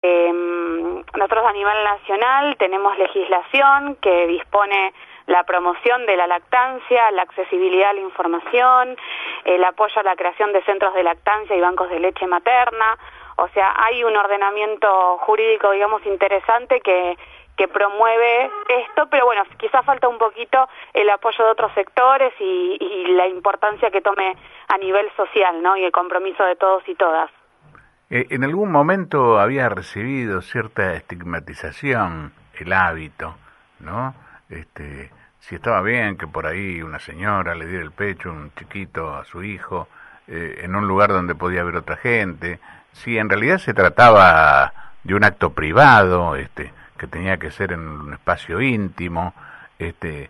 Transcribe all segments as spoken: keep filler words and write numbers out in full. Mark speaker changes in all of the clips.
Speaker 1: Eh, nosotros a nivel nacional tenemos legislación que dispone la promoción de la lactancia, la accesibilidad a la información, el apoyo a la creación de centros de lactancia y bancos de leche materna. O sea, hay un ordenamiento jurídico, digamos, interesante que, que promueve esto, pero bueno, quizás falta un poquito el apoyo de otros sectores y, y la importancia que tome a nivel social, ¿no? Y el compromiso de todos y todas.
Speaker 2: Eh, ¿En algún momento había recibido cierta estigmatización el hábito, ¿no? Este, si estaba bien que por ahí una señora le diera el pecho a un chiquito a su hijo, eh, en un lugar donde podía haber otra gente, si en realidad se trataba de un acto privado, este, que tenía que ser en un espacio íntimo, este,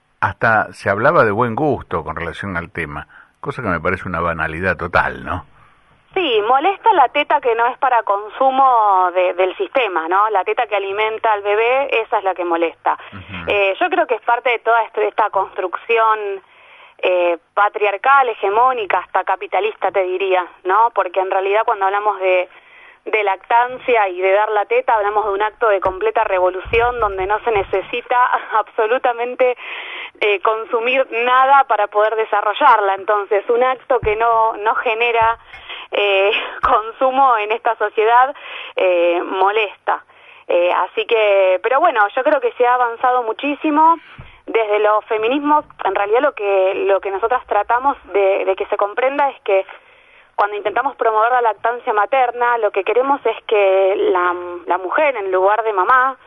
Speaker 2: hasta se hablaba de buen gusto con relación al tema, cosa que me parece una banalidad total, ¿no?
Speaker 1: Sí, molesta la teta que no es para consumo de, del sistema, ¿no? La teta que alimenta al bebé, esa es la que molesta. Uh-huh. eh, yo creo que es parte de toda este, esta construcción eh, patriarcal, hegemónica, hasta capitalista, te diría, ¿no? Porque en realidad cuando hablamos de, de lactancia y de dar la teta, hablamos de un acto de completa revolución donde no se necesita absolutamente eh, consumir nada para poder desarrollarla. Entonces, un acto que no, no genera Eh, consumo en esta sociedad eh, molesta. Eh, así que, pero bueno, yo creo que se ha avanzado muchísimo desde los feminismos. En realidad lo que lo que nosotras tratamos de, de que se comprenda es que cuando intentamos promover la lactancia materna, lo que queremos es que la, la mujer, en lugar de mamá,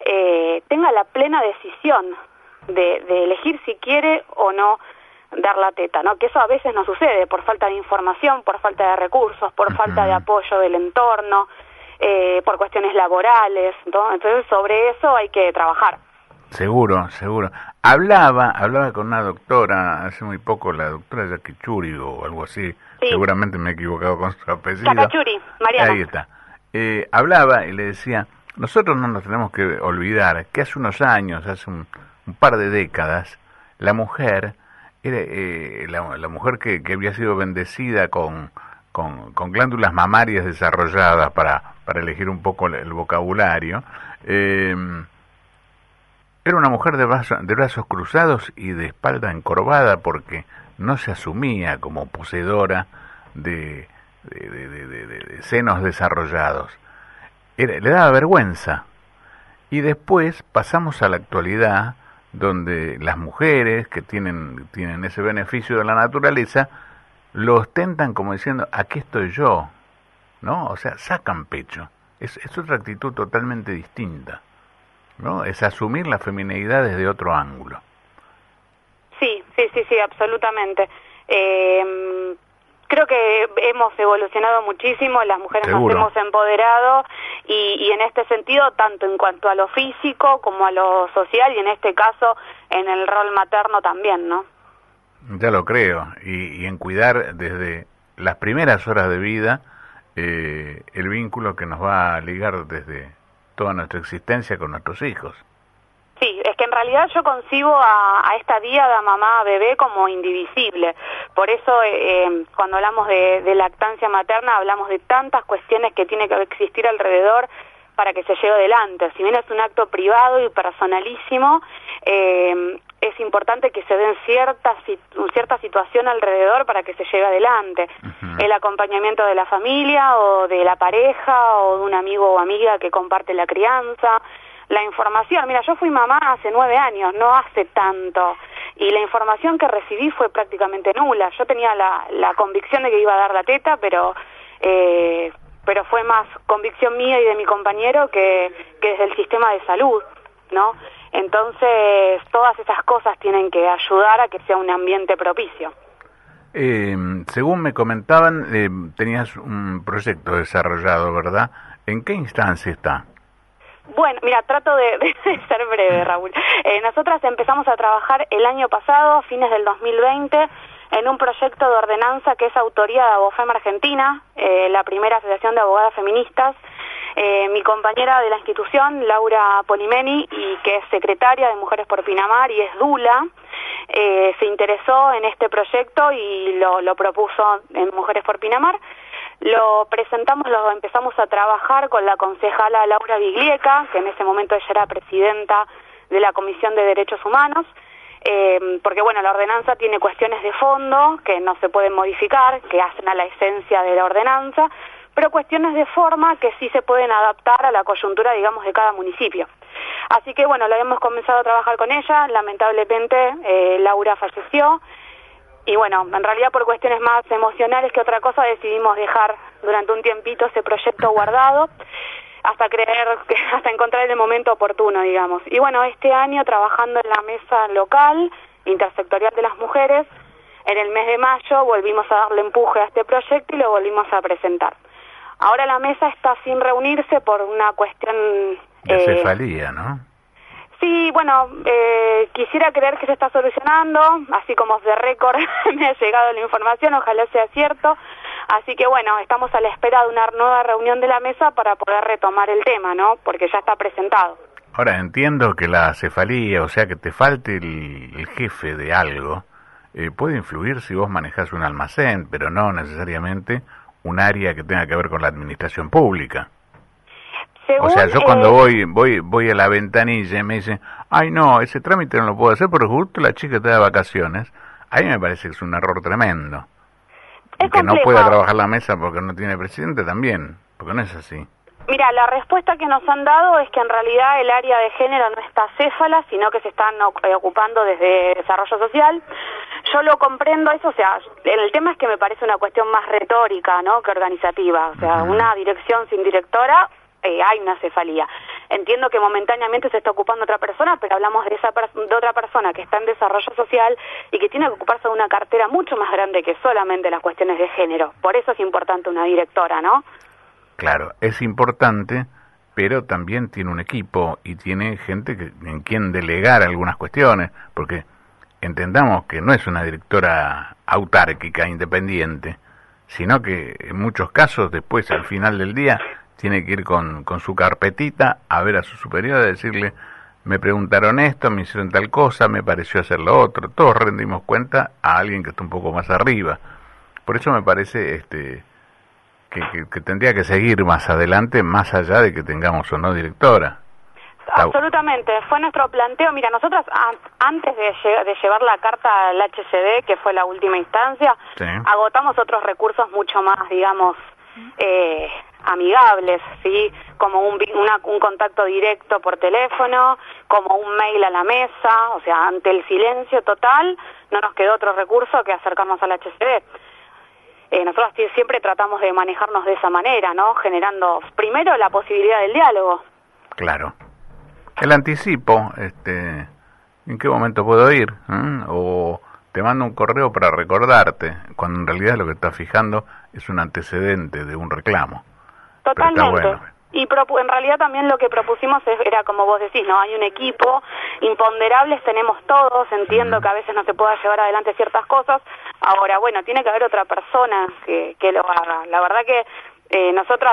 Speaker 1: eh, tenga la plena decisión de, de elegir si quiere o no dar la teta, ¿no? Que eso a veces no sucede por falta de información, por falta de recursos, por uh-huh. falta de apoyo del entorno, eh, por cuestiones laborales, ¿no? Entonces sobre eso hay que trabajar.
Speaker 2: Seguro, seguro. Hablaba, hablaba con una doctora hace muy poco, la doctora Yaquichuri o algo así, sí. Seguramente me he equivocado con su apellido.
Speaker 1: Yaquichuri, Mariana.
Speaker 2: Ahí está. Eh, hablaba y le decía, nosotros no nos tenemos que olvidar que hace unos años, hace un, un par de décadas, la mujer era eh, la, la mujer que, que había sido bendecida con, con, con glándulas mamarias desarrolladas para, para elegir un poco el, el vocabulario, eh, era una mujer de, brazo, de brazos cruzados y de espalda encorvada porque no se asumía como poseedora de, de, de, de, de, de senos desarrollados. Era, le daba vergüenza. Y después pasamos a la actualidad, donde las mujeres que tienen tienen ese beneficio de la naturaleza lo ostentan como diciendo, aquí estoy yo, ¿no? O sea, sacan pecho. Es, es otra actitud totalmente distinta, ¿no? Es asumir la femineidad desde otro ángulo.
Speaker 1: Sí, sí, sí, sí, absolutamente. Eh, creo que hemos evolucionado muchísimo, las mujeres
Speaker 2: Seguro.
Speaker 1: Nos hemos empoderado y, y en este sentido, tanto en cuanto a lo físico como a lo social y en este caso en el rol materno también, ¿no?
Speaker 2: Ya lo creo, y, y en cuidar desde las primeras horas de vida eh, el vínculo que nos va a ligar desde toda nuestra existencia con nuestros hijos.
Speaker 1: Sí, es que en realidad yo concibo a, a esta díada mamá-bebé como indivisible. Por eso eh, cuando hablamos de, de lactancia materna hablamos de tantas cuestiones que tiene que existir alrededor para que se lleve adelante. Si bien es un acto privado y personalísimo, eh, es importante que se den cierta, cierta situación alrededor para que se lleve adelante. Uh-huh. El acompañamiento de la familia o de la pareja o de un amigo o amiga que comparte la crianza. La información, mira, yo fui mamá hace nueve años, no hace tanto, y la información que recibí fue prácticamente nula. Yo tenía la, la convicción de que iba a dar la teta, pero eh, pero fue más convicción mía y de mi compañero que, que desde el sistema de salud, ¿no? Entonces, todas esas cosas tienen que ayudar a que sea un ambiente propicio.
Speaker 2: Eh, según me comentaban, eh, tenías un proyecto desarrollado, ¿verdad? ¿En qué instancia está?
Speaker 1: Bueno, mira, trato de, de ser breve, Raúl. Eh, nosotras empezamos a trabajar el año pasado, a fines del dos mil veinte, en un proyecto de ordenanza que es autoría de Abofem Argentina, eh, la primera asociación de abogadas feministas. Eh, mi compañera de la institución, Laura Polimeni, y que es secretaria de Mujeres por Pinamar y es dula, eh, se interesó en este proyecto y lo, lo propuso en Mujeres por Pinamar. Lo presentamos, lo empezamos a trabajar con la concejala Laura Biglieca, que en ese momento ella era presidenta de la Comisión de Derechos Humanos, eh, porque bueno, la ordenanza tiene cuestiones de fondo que no se pueden modificar, que hacen a la esencia de la ordenanza, pero cuestiones de forma que sí se pueden adaptar a la coyuntura, digamos, de cada municipio. Así que bueno, lo hemos comenzado a trabajar con ella, lamentablemente eh, Laura falleció, y bueno, en realidad por cuestiones más emocionales que otra cosa decidimos dejar durante un tiempito ese proyecto guardado hasta creer, hasta encontrar el momento oportuno, digamos. Y bueno, este año trabajando en la mesa local intersectorial de las mujeres, en el mes de mayo volvimos a darle empuje a este proyecto y lo volvimos a presentar. Ahora la mesa está sin reunirse por una cuestión
Speaker 2: de eh, cefalía, ¿no?
Speaker 1: Sí, bueno, eh, quisiera creer que se está solucionando, así como de récord me ha llegado la información, ojalá sea cierto. Así que bueno, estamos a la espera de una nueva reunión de la mesa para poder retomar el tema, ¿no? Porque ya está presentado.
Speaker 2: Ahora entiendo que la cefalía, o sea, que te falte el, el jefe de algo, eh, puede influir si vos manejás un almacén, pero no necesariamente un área que tenga que ver con la administración pública.
Speaker 1: Según,
Speaker 2: o sea, yo cuando
Speaker 1: eh,
Speaker 2: voy voy voy a la ventanilla y me dicen, ay no, ese trámite no lo puedo hacer porque justo la chica está de vacaciones, ahí me parece que es un error tremendo.
Speaker 1: Es
Speaker 2: y que
Speaker 1: complejo.
Speaker 2: no pueda trabajar la mesa porque no tiene presidente también, porque no es así.
Speaker 1: Mira, la respuesta que nos han dado es que en realidad el área de género no está céfala, sino que se están ocupando desde desarrollo social. Yo lo comprendo eso, o sea, el tema es que me parece una cuestión más retórica, ¿no?, que organizativa. O sea, uh-huh. Una dirección sin directora, eh, hay una cefalía. Entiendo que momentáneamente se está ocupando otra persona, pero hablamos de esa de otra persona que está en desarrollo social y que tiene que ocuparse de una cartera mucho más grande que solamente las cuestiones de género. Por eso es importante una directora, ¿no?
Speaker 2: Claro, es importante, pero también tiene un equipo y tiene gente que, en quien delegar algunas cuestiones, porque entendamos que no es una directora autárquica, independiente, sino que en muchos casos después, al final del día, tiene que ir con, con su carpetita a ver a su superior, a decirle, me preguntaron esto, me hicieron tal cosa, me pareció hacer lo otro. Todos rendimos cuenta a alguien que está un poco más arriba. Por eso me parece este que, que, que tendría que seguir más adelante, más allá de que tengamos o no directora.
Speaker 1: Absolutamente, fue nuestro planteo. Mira, nosotros antes de, lle de llevar la carta al H C D, que fue la última instancia, sí. agotamos otros recursos mucho más, digamos, eh, amigables, ¿sí? Como un, una, un contacto directo por teléfono, como un mail a la mesa, o sea, ante el silencio total, no nos quedó otro recurso que acercarnos al H C D. Eh, nosotros siempre tratamos de manejarnos de esa manera, ¿no? Generando primero la posibilidad del diálogo.
Speaker 2: Claro. El anticipo, este, ¿en qué momento puedo ir? ¿Mm? O te mando un correo para recordarte, cuando en realidad lo que estás fijando es un antecedente de un reclamo.
Speaker 1: Totalmente.
Speaker 2: Bueno.
Speaker 1: Y en realidad también lo que propusimos era, como vos decís, no hay un equipo, imponderables tenemos todos, entiendo mm. que a veces no se pueda llevar adelante ciertas cosas. Ahora, bueno, tiene que haber otra persona que, que lo haga. La verdad que eh, nosotras,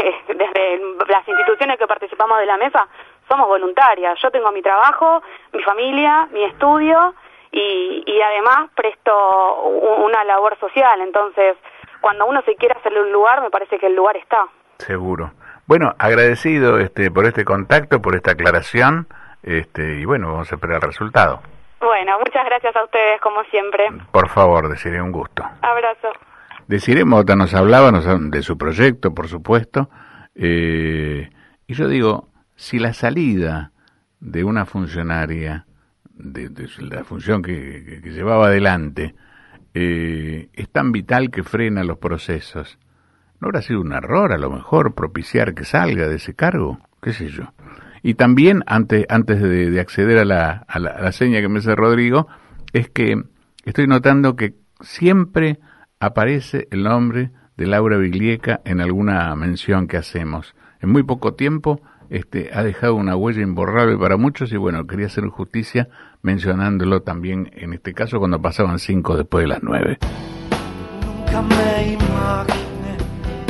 Speaker 1: desde las instituciones que participamos de la mesa, somos voluntarias. Yo tengo mi trabajo, mi familia, mi estudio y, y además presto una labor social. Entonces, cuando uno se quiere hacerle un lugar, me parece que el lugar está.
Speaker 2: Seguro. Bueno, agradecido este por este contacto, por esta aclaración, este y bueno, vamos a esperar el resultado.
Speaker 1: Bueno, muchas gracias a ustedes, como siempre.
Speaker 2: Por favor, Desiree, un gusto.
Speaker 1: Abrazo.
Speaker 2: Desiree Mota nos hablaba nos, de su proyecto, por supuesto, eh, y yo digo, si la salida de una funcionaria, de, de la función que, que, que llevaba adelante, eh, es tan vital que frena los procesos, ¿no habrá sido un error a lo mejor propiciar que salga de ese cargo? ¿Qué sé yo? Y también, antes, antes de, de acceder a la, a, la, a la seña que me hace Rodrigo, es que estoy notando que siempre aparece el nombre de Laura Biglieca en alguna mención que hacemos. En muy poco tiempo este, ha dejado una huella imborrable para muchos y bueno, quería hacer justicia mencionándolo también en este caso cuando pasaban cinco después de las nueve.
Speaker 3: Nunca me imagino